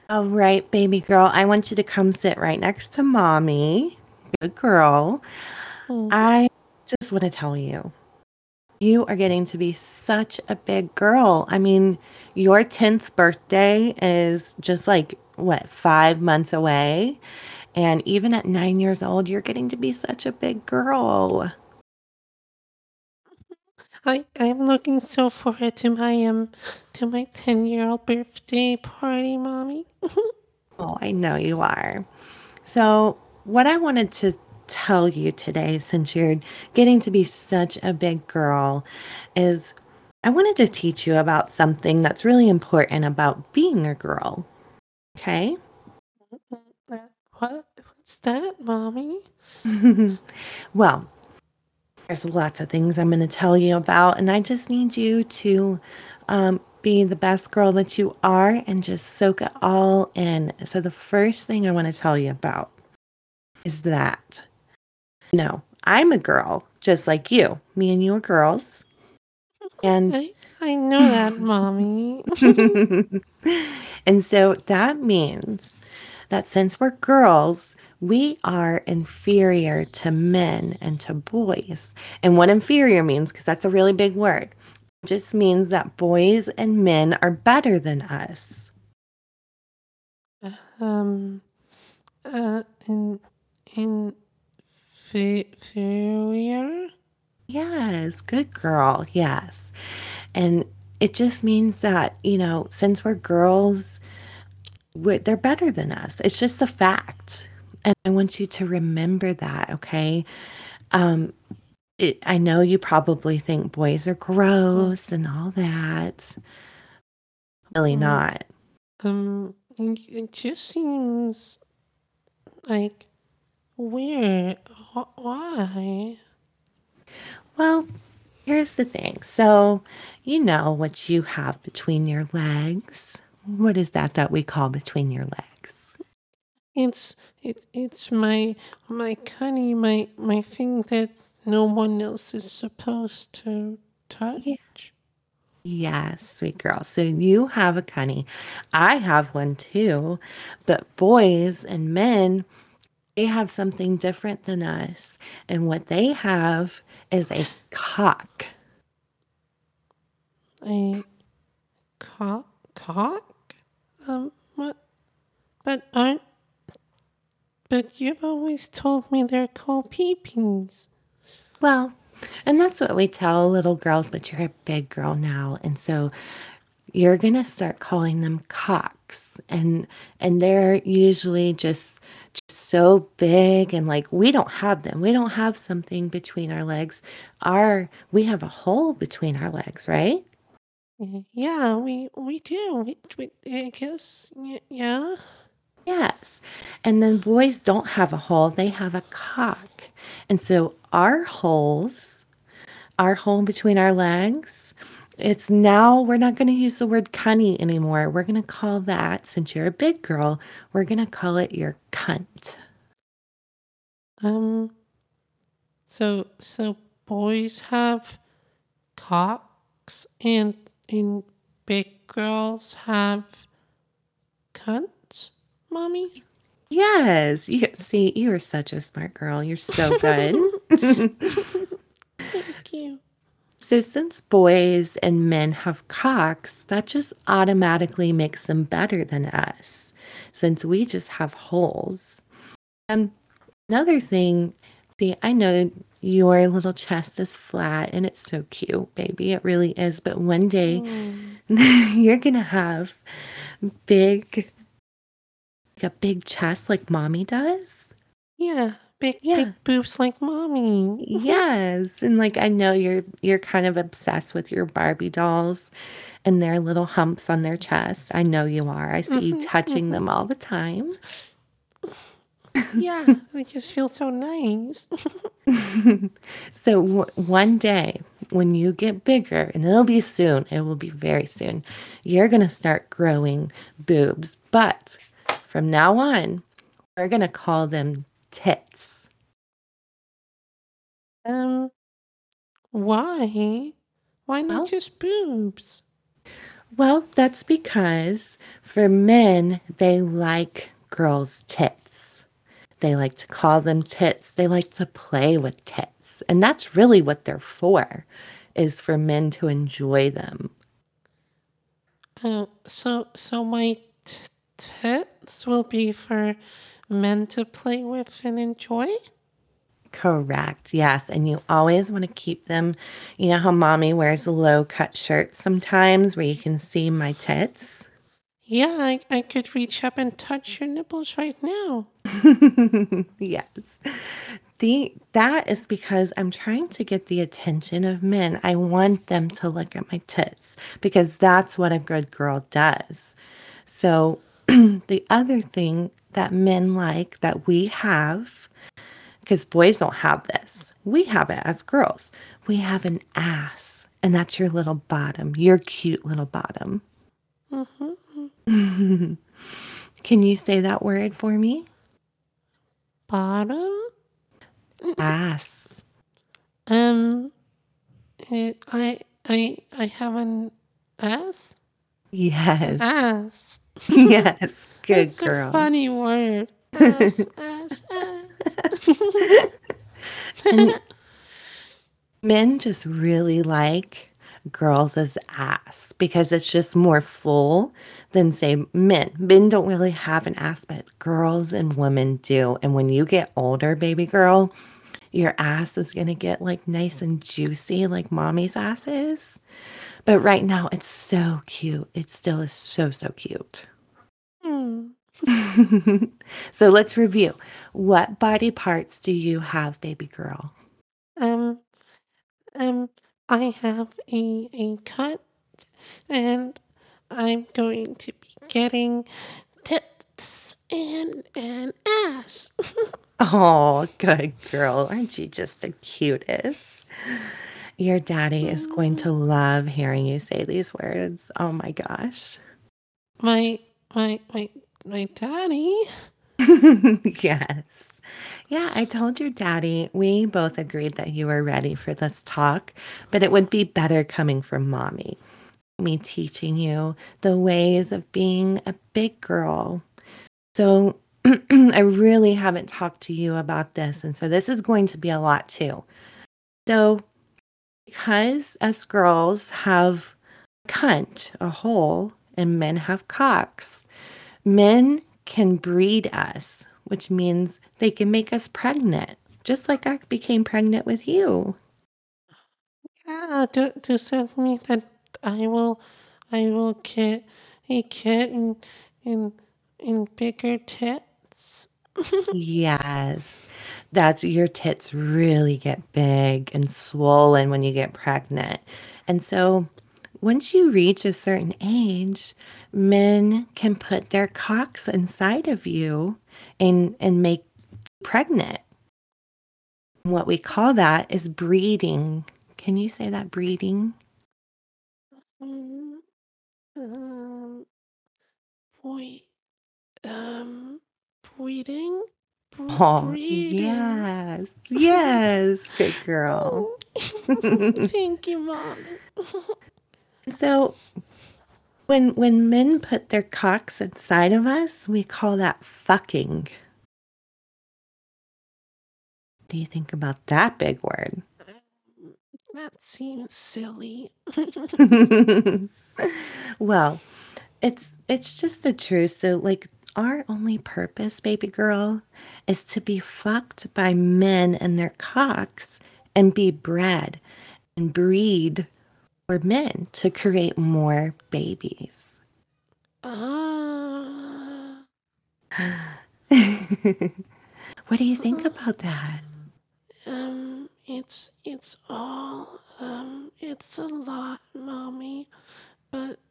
All right, baby girl, I want you to come sit right next to mommy. Good girl. Mm. I just want to tell you, you are getting to be such a big girl. I mean, your 10th birthday is just like, what, 5 months away? And even at 9 years old, you're getting to be such a big girl. I'm looking so forward to my 10-year-old birthday party, mommy. Oh, I know you are. So, what I wanted to tell you today, since you're getting to be such a big girl, is I wanted to teach you about something that's really important about being a girl. Okay? What's that, mommy? Well, there's lots of things I'm going to tell you about, and I just need you to be the best girl that you are and just soak it all in. So, the first thing I want to tell you about is that no, I'm a girl just like you. Me and you are girls. And I know that, mommy. and so that means that since we're girls, we are inferior to men and to boys. And what inferior means, because that's a really big word, just means that boys and men are better than us. um, in inferior? Yes, good girl. Yes. And it just means that, since we're girls, they're better than us. It's just a fact. And I want you to remember that, okay? Um, I know you probably think boys are Mm, gross and all that. Really mm, not. it just seems like weird. Why? Well, here's the thing. So, you know what you have between your legs. What is that we call between your legs? It's my cunny, my thing that no one else is supposed to Yeah. touch. Yes, sweet girl. So you have a cunny. I have one too. But boys and men, they have something different than us. And what they have is a cock. A cock? What? But aren't but you've always told me they're called peepees. Well, and that's what we tell little girls, but you're a big girl now. And so you're going to start calling them cocks. And they're usually just so big and like we don't have them. We don't have something between our legs. We have a hole between our legs, right? Yeah, we do. I guess yeah. Yes. And then boys don't have a hole, they have a cock. And so our hole between our legs, it's now, we're not going to use the word cunny anymore. We're going to call that, since you're a big girl, we're going to call it your cunt. Um. So boys have cocks and big girls have cunts, mommy. Yes. You see, you are such a smart girl. You're so good. Thank you. So, since boys and men have cocks, that just automatically makes them better than us, since we just have holes. And another thing, see, I know your little chest is flat and it's so cute, baby. It really is. But one day Mm. you're going to have big, like a big chest like mommy does. Yeah, Yeah. big boobs like mommy. Yes. And like I know you're kind of obsessed with your Barbie dolls and their little humps on their chest. I know you are. I see you Mhm, touching mhm. them all the time. Yeah, I just feel so nice. So one day when you get bigger, and it'll be soon, it will be very soon, you're going to start growing boobs. But from now on, we're going to call them tits. Um, why? Why not Well, just boobs? Well, that's because for men, they like girls' tits. They like to call them tits. They like to play with tits. And that's really what they're for, is for men to enjoy them. So my tits will be for men to play with and enjoy? Correct. Yes. And you always want to keep them. You know how mommy wears low cut shirts sometimes where you can see my tits? Yeah, I could reach up and touch your nipples right now. Yes. That is because I'm trying to get the attention of men. I want them to look at my tits because that's what a good girl does. So the other thing that men like that we have, because boys don't have this, we have it as girls. We have an ass, and that's your little bottom, your cute little bottom. Mm-hmm. Can you say that word for me? Bottom? Ass. Um, I have an ass? An Yes. ass. Yes. Good That's a girl. funny word. Ass, ass, ass. And men just really like girls as ass because it's just more full than, say, men. Men don't really have an ass, but girls and women do. And when you get older, baby girl, your ass is going to get like nice and juicy like mommy's ass is. But right now, it's so cute. It still is so, so cute. Hmm. So let's review. What body parts do you have, baby girl? Um, um, I have a cut and I'm going to be getting tits and an ass. Oh, good girl. Aren't you just the cutest? Your daddy is going to love hearing you say these words. Oh my gosh. my, my, my, my daddy. Yes. Yeah, I told your daddy we both agreed that you were ready for this talk, but it would be better coming from mommy. Me teaching you the ways of being a big girl. So I really haven't talked to you about this. And so this is going to be a lot too. So, because us girls have a cunt, a hole, and men have cocks, men can breed us, which means they can make us pregnant, just like I became pregnant with you. Yeah, does that mean that I will get a kid in, in bigger tits? Yes, that's your tits really get big and swollen when you get pregnant. And so once you reach a certain age, men can put their cocks inside of you and make you pregnant. What we call that is breeding. Can you say that breeding? Um, um, boy, um, breeding, Oh, breeding. yes. Yes, good girl. Oh, thank you, mommy. So when men put their cocks inside of us, we call that fucking. What do you think about that big word? That seems silly. Well, it's just the truth. So like our only purpose, baby girl, is to be fucked by men and their cocks and be bred and breed for men to create more babies. Ah. What do you think about that? It's a lot, mommy, but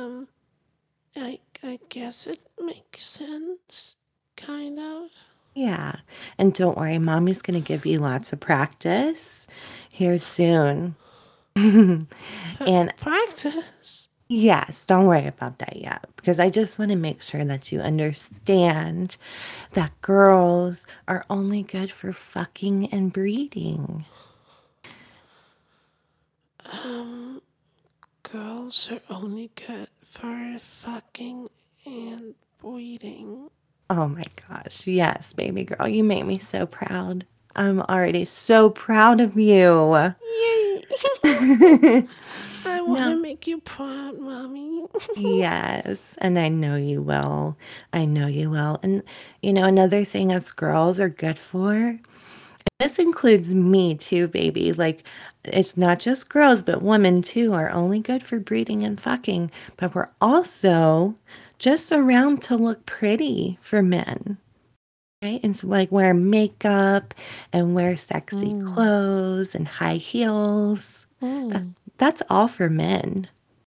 I guess it makes sense, kind of. Yeah. And don't worry, mommy's going to give you lots of practice here soon. And Practice. yes, don't worry about that yet because I just want to make sure that you understand that girls are only good for fucking and breeding. Girls are only good for fucking and breeding. Oh my gosh. Yes, baby girl. You make me so proud. I'm already so proud of you. Yay! I want to No. make you proud, Mommy. Yes, and I know you will. I know you will. And another thing us girls are good for, this includes me too, baby. Like, it's not just girls, but women too are only good for breeding and fucking, but we're also just around to look pretty for men, right? And so, like, wear makeup and wear sexy Mm. clothes and high heels. That, Mm. that's all for men.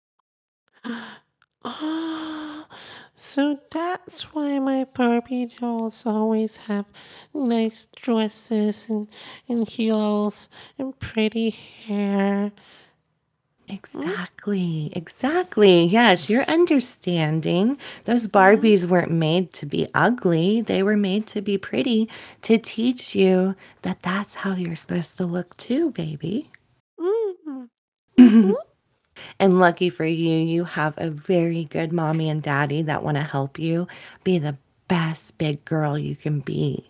Oh, so that's why my Barbie dolls always have nice dresses and heels and pretty hair. Mm? Exactly, exactly. Yes, you're understanding. Those Mm. Barbies weren't made to be ugly. They were made to be pretty to teach you that that's how you're supposed to look too, baby. Mm. And Mhm. lucky for you, you have a very good mommy and daddy that want to help you be the best big girl you can be.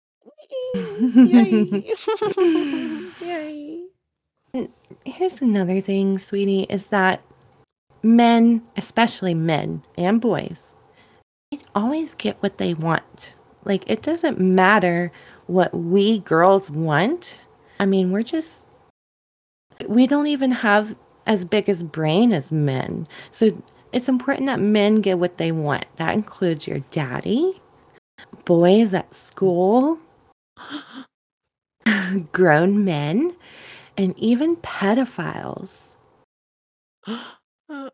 Yay! Yay! Here's another thing, sweetie, is that men, especially men and boys, always get what they want. Like, it doesn't matter what we girls want. I mean, we don't even have as big as brain as men. So it's important that men get what they want. That includes your daddy, boys at school, grown men, and even pedophiles. uh,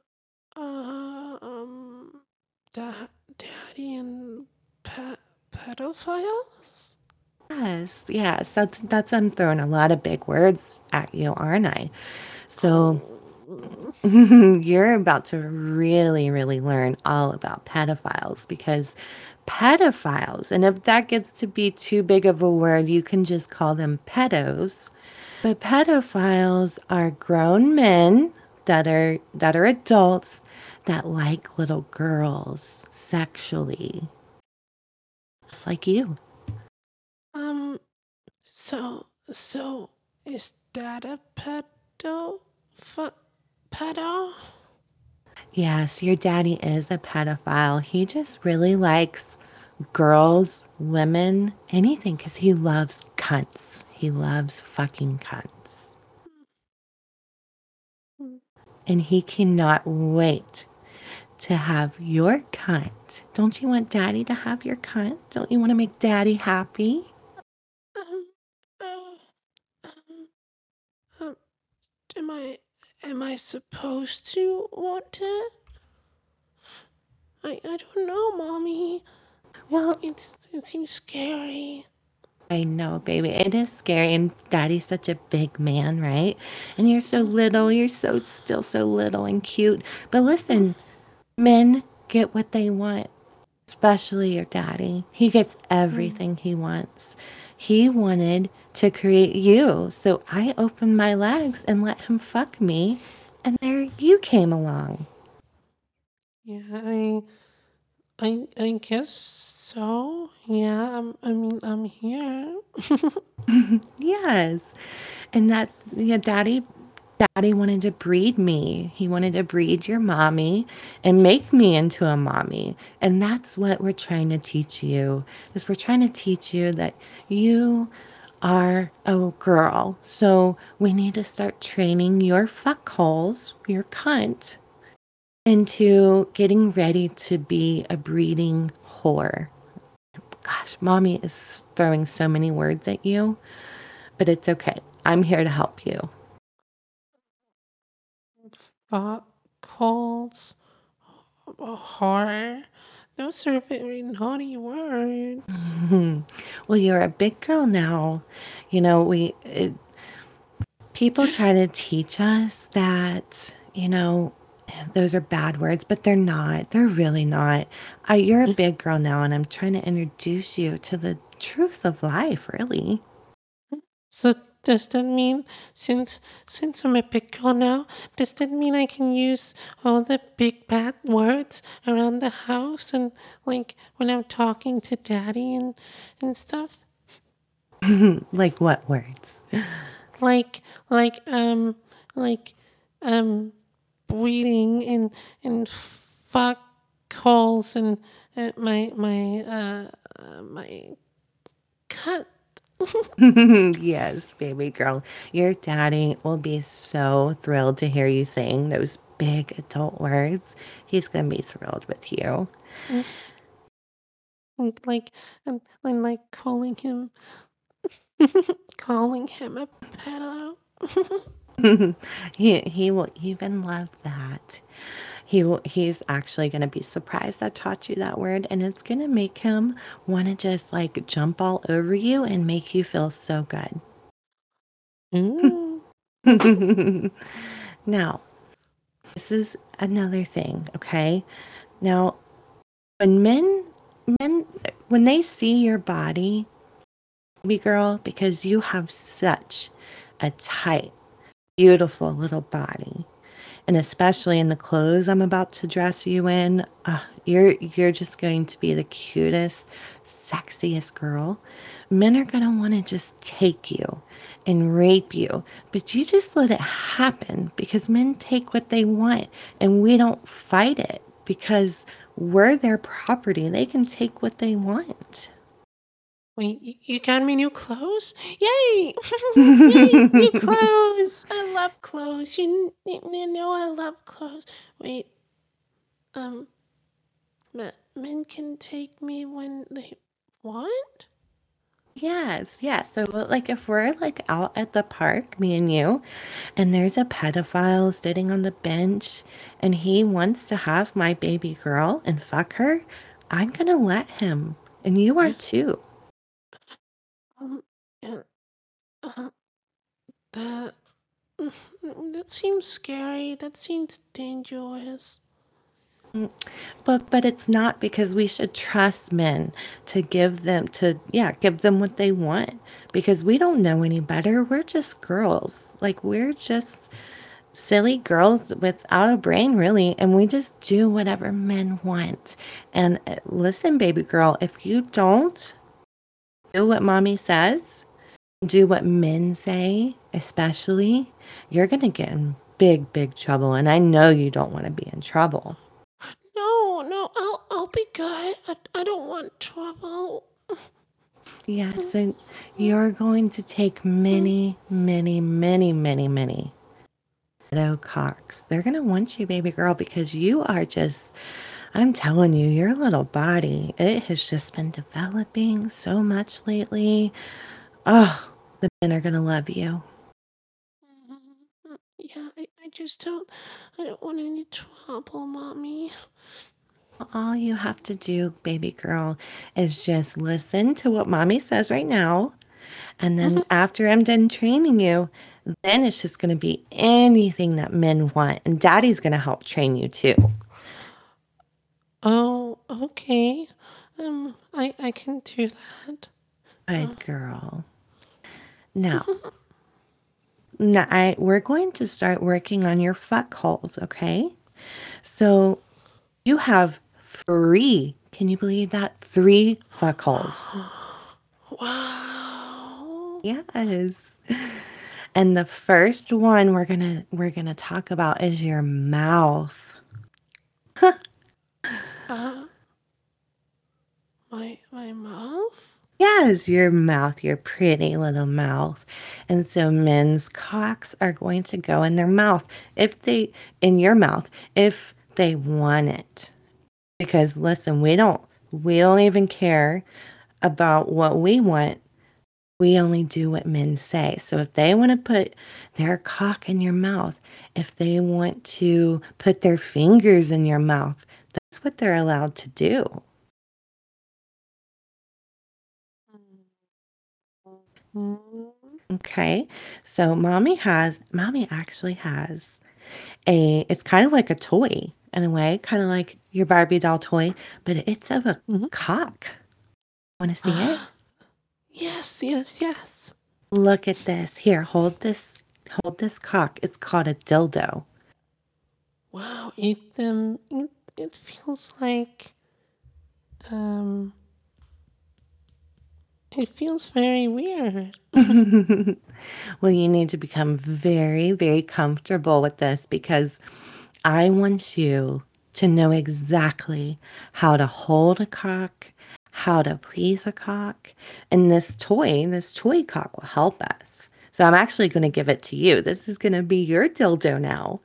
um, daddy and pedophiles? Yes, yes, that's I'm throwing a lot of big words at you, aren't I? So Oh. you're about to really, really learn all about pedophiles because pedophiles, and if that gets to be too big of a word, you can just call them pedos. But pedophiles are grown men that are adults that like little girls sexually, just like you. Um, so is that a pedo? Yes, your daddy is a pedophile. He just really likes girls, women, anything, because he loves cunts. He loves fucking cunts. And he cannot wait to have your cunt. Don't you want daddy to have your cunt? Don't you want to make daddy happy? Um, uh, um, um, am I supposed to want it? I don't know, Mommy. Well, It seems scary. I know, baby. It is scary. And daddy's such a big man, right? And you're so little. You're so still so little and cute. But listen, men get what they want. Especially your daddy. He gets everything he wants. He wanted to create you. So I opened my legs and let him fuck me. And there you came along. Yeah, I guess so. Yeah, I'm here. Yes. And that, yeah, daddy wanted to breed me. He wanted to breed your mommy and make me into a mommy. And that's what we're trying to teach you. Is we're trying to teach you that you are a girl. So we need to start training your fuckholes, your cunt, into getting ready to be a breeding whore. Gosh, mommy is throwing so many words at you, but it's okay. I'm here to help you. Fuck calls, horror. Those are very naughty words. Well, you're a big girl now. You know, people try to teach us that, those are bad words, but they're not. They're really not. You're a big girl now, and I'm trying to introduce you to the truths of life, really. So Does that mean since I'm a big girl now, does that mean I can use all the big bad words around the house and like when I'm talking to daddy and stuff? Like what words? Like like like um breeding and fuck holes and my cut. Yes, baby girl. Your daddy will be so thrilled to hear you saying those big adult words. He's going to be thrilled with you. Like I'm like calling him a pedo. He will even love that. He's actually going to be surprised I taught you that word, and it's going to make him want to just like jump all over you and make you feel so good. Mm. Now, this is another thing, okay? Now, when men when they see your body, baby girl, because you have such a tight, beautiful little body, and especially in the clothes I'm about to dress you in, you're just going to be the cutest, sexiest girl. Men are going to want to just take you and rape you, but you just let it happen because men take what they want and we don't fight it because we're their property. They can take what they want. Wait, you got me new clothes? Yay! Yay! New clothes! I love clothes. You know I love clothes. Wait, um, men can take me when they want? Yes, yes. So, like, if we're like out at the park, me and you, and there's a pedophile sitting on the bench and he wants to have my baby girl and fuck her, I'm gonna let him. And you are too. Um, yeah, uh, that, that seems scary. That seems dangerous. But it's not because we should trust men to give them what they want because we don't know any better. We're just girls. Like we're just silly girls without a brain, really, and we just do whatever men want. And listen, baby girl, if you don't do what mommy says, do what men say, especially, you're gonna get in big, big trouble. And I know you don't want to be in trouble. No, I'll be good. I don't want trouble. Yeah, so you're going to take many, many, many, many, many pedo cocks. They're gonna want you, baby girl, because you are just, I'm telling you, your little body, it has just been developing so much lately. Oh, the men are gonna love you. Yeah, I don't want any trouble, mommy. All you have to do, baby girl, is just listen to what mommy says right now. And then after I'm done training you, then it's just going to be anything that men want. And daddy's going to help train you too. Oh, okay. I can do that. Good girl. Now, we're going to start working on your fuck holes, okay? So you have three. Can you believe that? Three fuck holes. Wow. Yes. And the first one we're gonna talk about is your mouth. Uh, my mouth? Yes, your mouth, your pretty little mouth. And so men's cocks are going to go in their mouth in your mouth, if they want it. Because listen, we don't even care about what we want. We only do what men say. So if they want to put their cock in your mouth, if they want to put their fingers in your mouth, that's what they're allowed to do. Mm. Okay. So mommy actually has it's kind of like a toy in a way, kind of like your Barbie doll toy, but it's of a Mhm. cock. Want to see it? Yes, yes, yes. Look at this. Here, hold this cock. It's called a dildo. Wow, it feels like um it feels very weird. Well, you need to become very, very comfortable with this because I want you to know exactly how to hold a cock, how to please a cock, and this toy cock will help us. So I'm actually going to give it to you. This is going to be your dildo now.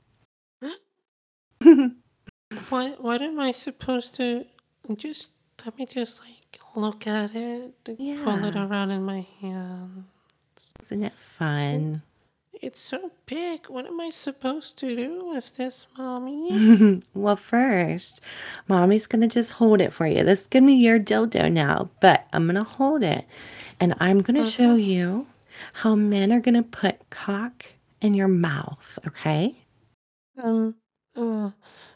What am I supposed to just let me just like look at it, pull it Yeah, around in my hand. isn't it fun? It's so big. What am I supposed to do with this, Mommy? Well, first, mommy's going to just hold it for you. This is going to be your dildo now, but I'm going to hold it and I'm going to show Uh-huh. you how men are going to put cock in your mouth, okay? Um, uh,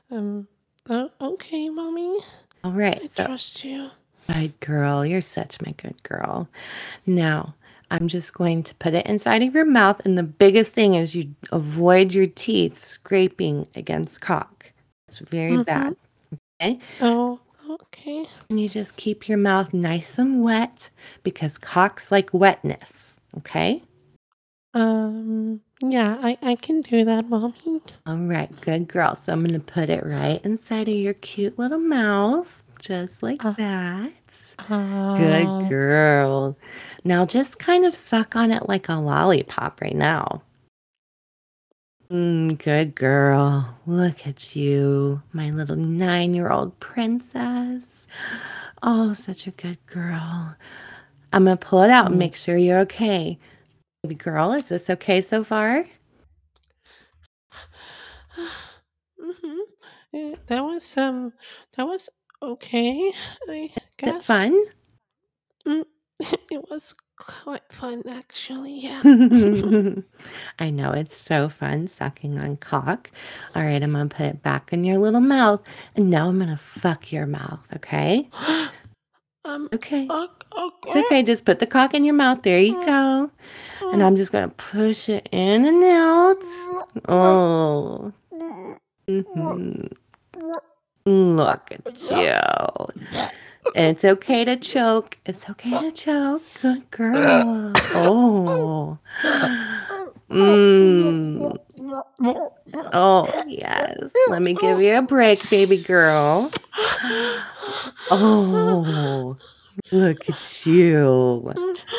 okay, Mommy. All right, I so trust you. good girl, you're such my good girl. Now, I'm just going to put it inside of your mouth, and the biggest thing is you avoid your teeth scraping against cock. It's very Mm-hmm. bad, okay? Oh, okay. And you just keep your mouth nice and wet because cocks like wetness, okay? Yeah, I can do that, Mommy. All right, good girl. So I'm going to put it right inside of your cute little mouth, just like Uh, that. Good um, girl. Now just kind of suck on it like a lollipop right now. Good girl. Look at you, my little 9-year-old princess. Oh, such a good girl. I'm going to pull it out and mm, make sure you're okay. Baby girl, is this okay so far? mm-hmm. That was okay, I Is it guess. fun? Mm, it was quite fun, actually, yeah. I know it's so fun sucking on cock. All right, I'm gonna put it back in your little mouth, and now I'm gonna fuck your mouth, okay? um, Okay. It's okay. okay. Just put the cock in your mouth. There you go. And I'm just gonna push it in and out. Oh. hmm Look at you. It's okay to choke. It's okay to choke. Good girl. Oh. Mm. Oh, yes. Let me give you a break, baby girl. Oh, look at you.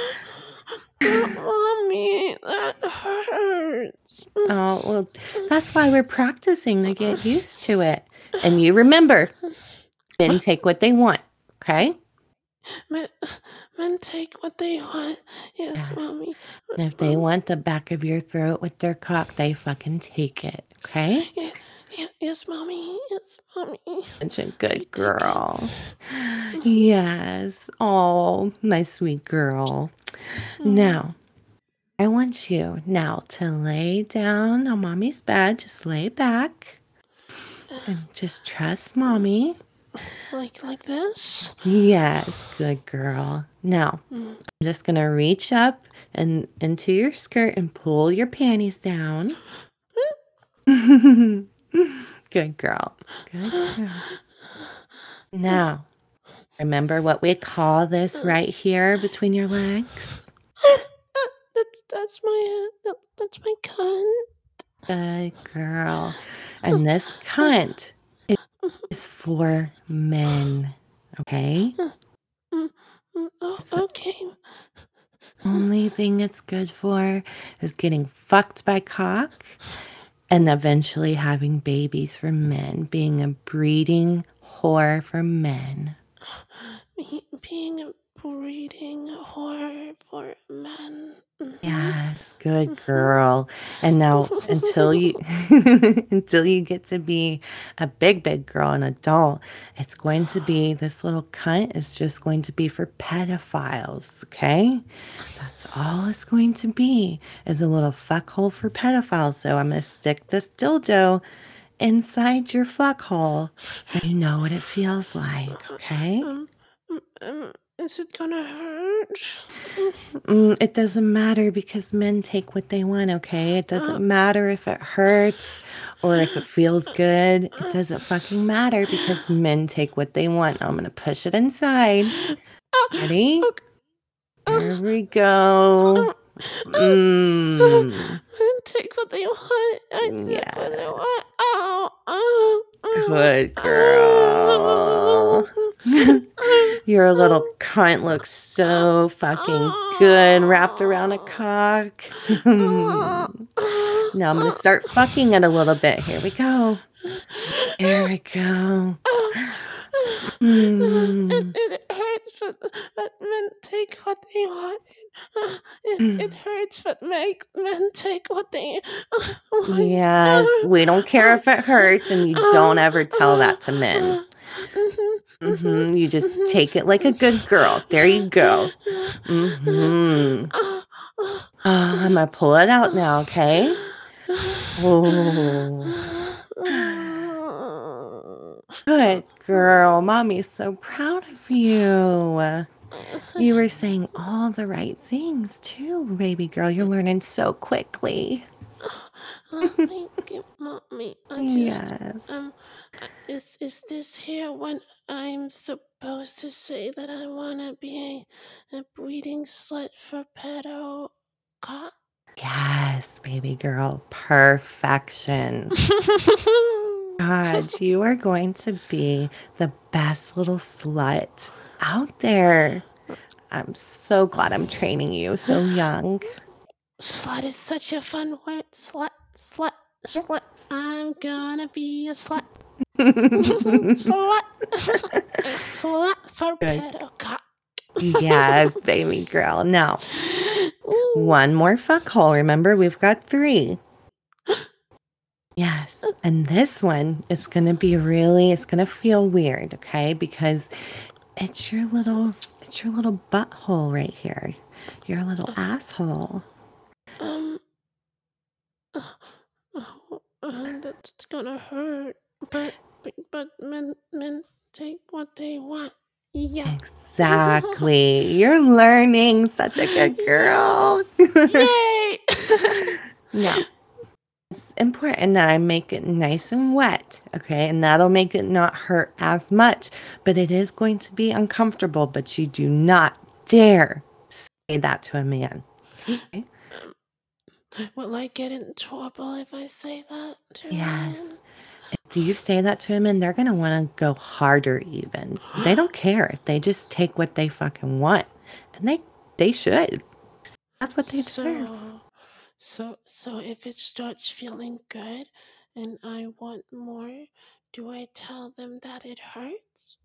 Mommy, that hurts. Oh, well, that's why we're practicing to get used to it. And you remember, men take what they want, okay? Men, men take what they want. Yes, Yes. Mommy. And if they Mommy. want the back of your throat with their cock, they fucking take it, okay? Yeah, yes, Mommy. Yes, Mommy. Such a I good take it. girl. Yes. Oh, my sweet girl. Mm, Now, I want you now to lay down on mommy's bed. Just lay back and just trust mommy. like this? Yes, good girl. Now, Mm. I'm just going to reach up and into your skirt and pull your panties down. Good girl. Good girl. Now, remember what we call this right here between your legs? That's my cunt. Good girl. And this cunt is for men, okay? Mm, oh, It's the okay. only thing it's good for is getting fucked by cock and eventually having babies for men, being a breeding whore for men. Being a breeding whore for men. Yes, good girl. And now until you until you get to be a big girl, an adult, it's going to be this little cunt is just going to be for pedophiles, okay? That's all it's going to be is a little fuck hole for pedophiles. So I'm gonna stick this dildo inside your fuck hole so you know what it feels like, okay? Is it gonna hurt? hurts. It doesn't matter because men take what they want, okay? It doesn't matter if it hurts or if it feels good. It doesn't fucking matter because men take what they want. I'm gonna push it inside. Ready? There we go. Take what they want. I take what they want. Good girl. Your little cunt looks so fucking good wrapped around a cock. Now I'm going to start fucking it a little bit. Here we go. There we go. It hurts, but men take what they want. It hurts, but men take what they want. Yes, we don't care if it hurts, and you don't ever tell that to men. You just take it like a good girl. There you go. I'm going to pull it out now, okay? Oh. Good girl. Mommy's so proud of you. You were saying all the right things too, baby girl. You're learning so quickly. Thank you, Mommy. Yes. Is this here when I'm supposed to say that I want to be a breeding slut for pedo cock? Yes, baby girl. Perfection. God, you are going to be the best little slut out there. I'm so glad I'm training you so young. Slut is such a fun word. Slut. I'm gonna be a slut. Slut. Slut for pedo cock. Yes, baby girl. Now, one more fuck hole. Remember, we've got 3. Yes. And this one is going to be it's going to feel weird, okay? Because it's your little butthole right here. Your little asshole. That's gonna hurt. But men take what they want. Yeah. Exactly. You're learning. Such a good girl. Yay! Now, it's important that I make it nice and wet, okay? And that'll make it not hurt as much. But it is going to be uncomfortable, but you do not dare say that to a man. Okay? Will I get in trouble if I say that to Yes. him? Do you say that to him and they're going to want to go harder even. They don't care. They just take what they fucking want. And they should. That's what they deserve. So if it starts feeling good and I want more, do I tell them that it hurts?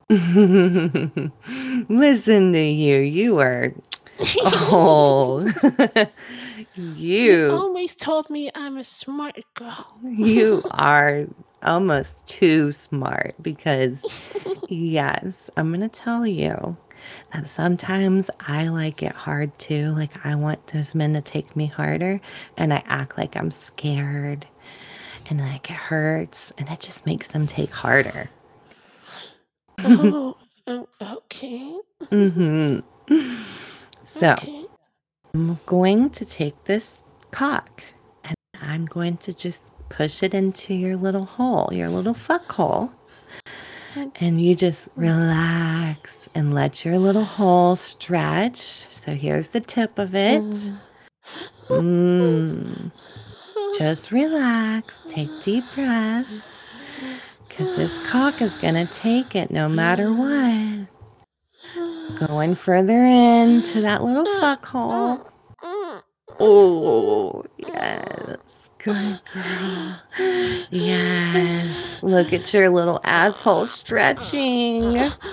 Listen to you. You are You always told me I'm a smart girl. You are almost too smart because, yes, I'm going to tell you that sometimes I like it hard too. Like, I want those men to take me harder, and I act like I'm scared, and like it hurts, and it just makes them take harder. Okay. So, okay. I'm going to take this cock, and I'm going to just push it into your little hole, your little fuck hole. And you just relax and let your little hole stretch. So here's the tip of it. Just relax. Take deep breaths. Because this cock is going to take it no matter what. Going further into that little fuck hole. Oh, yes. Good girl. Yes. Look at your little asshole stretching.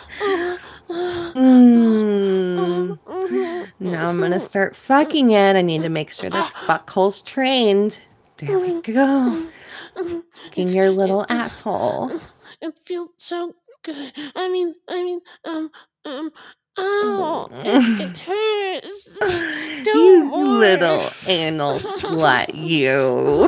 Now I'm going to start fucking it. I need to make sure this fuck hole's trained. There we go. Fucking your little asshole. It feels so good. I mean, ow, it hurts. You little anal slut, you.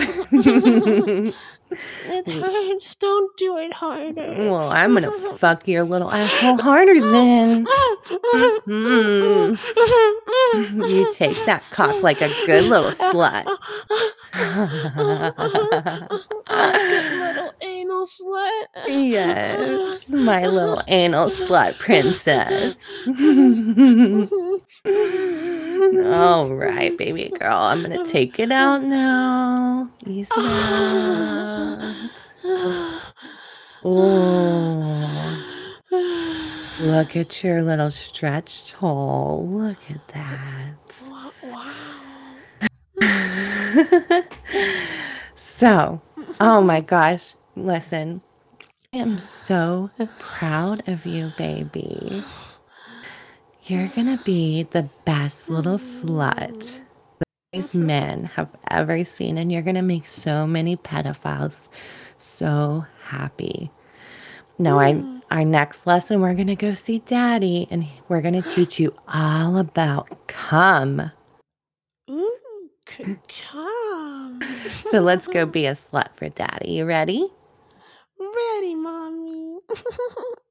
It hurts. Don't do it harder. Well, I'm gonna fuck your little asshole harder then. Mhm. You take that cock like a good little slut. Good little anal slut. Yes, my little anal slut princess. All right, baby girl, I'm gonna take it out now. Ease it out. Oh, look at your little stretched hole. Look at that. Wow. So, oh my gosh, listen, I am so proud of you, baby. You're gonna be the best little slut these men have ever seen, and you're gonna make so many pedophiles so happy. Now, our next lesson, we're gonna go see Daddy, and we're gonna teach you all about cum. Ooh, come. So let's go be a slut for Daddy. You ready? Ready, mommy.